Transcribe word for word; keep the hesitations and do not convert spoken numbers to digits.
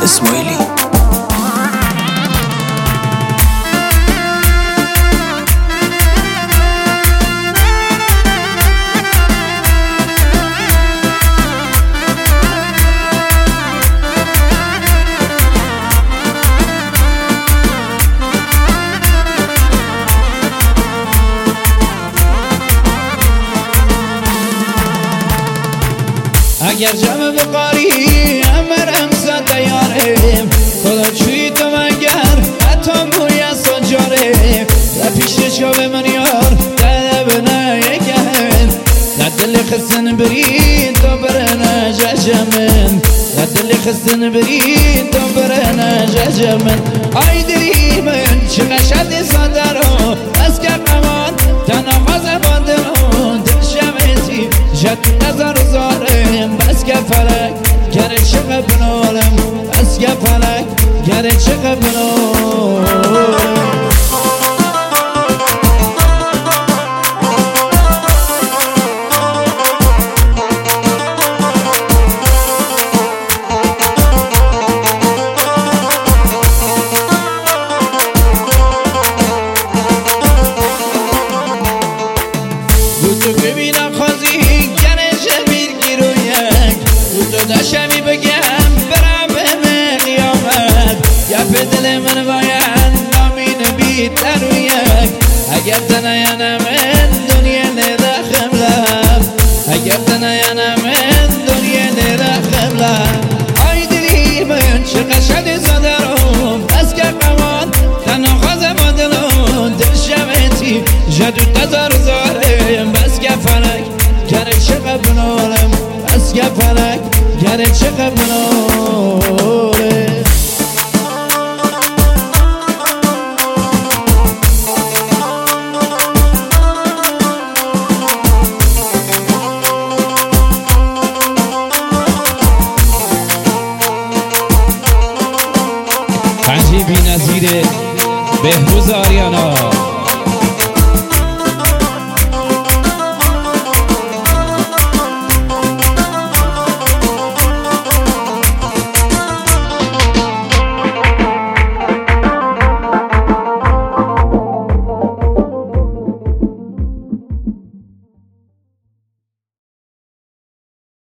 اسماعیلی. اگر جمع بقاری امرم زد دیارم خدا چوی تو مگر حتی موی از سنجاره در پیش شاب من یار دلب نیگهن در دل خستن برین تو برن ججمن در دل خستن برین تو برن ججمن آی دلی من چقدر شد صدرو از که قمان تنها خوازم دلون دل شمتی جد نظر زارم بس که فلک گره چقدر بنالم بس که فلک گره چقدر بنالم تو ببینم خوازی گره شمیر گیرویک تو داشمی بگم برم به قیامت گپ دل من باید نامین بید درویک اگر تنایم من دنیا ندخم لب اگر تنایم من دنیا ندخم لب آی دلی من چقدر شدی صدرم از که قوان تنها خوازم دلون دل شمتی جدو تزار زارم بس که فلک گره چقدر بنالم بس که فلک گره چقدر بنالم پنجی بی نظیره بهروز آریانا